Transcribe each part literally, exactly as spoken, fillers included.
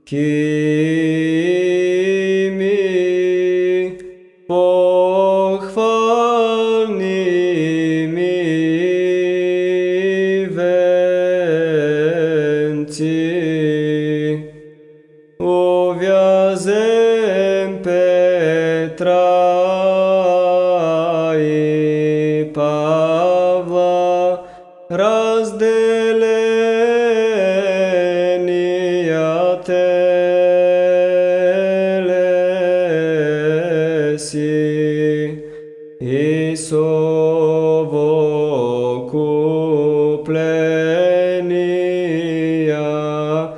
Кими похвальними венци увязем Петра и Павла, разделения телеси, и совокупления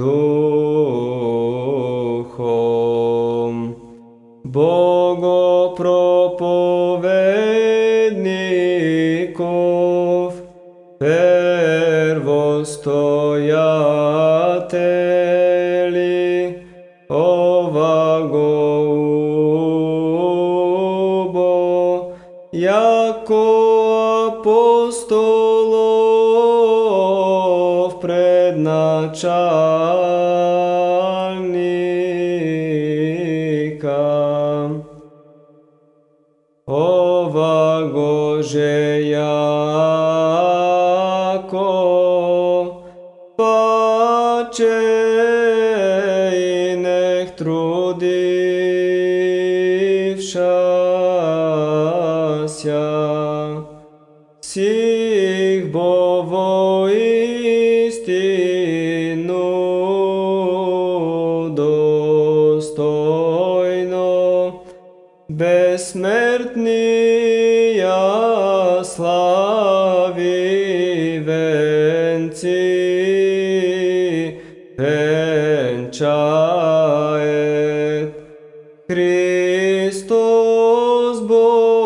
Духом. Богопроповедников, первостоятели оваго убо, яко апостолов предначальника, оваго же яко пачейных трудившася, сих бо воистину достойно бессмертния слави венци венчает Христос Бог.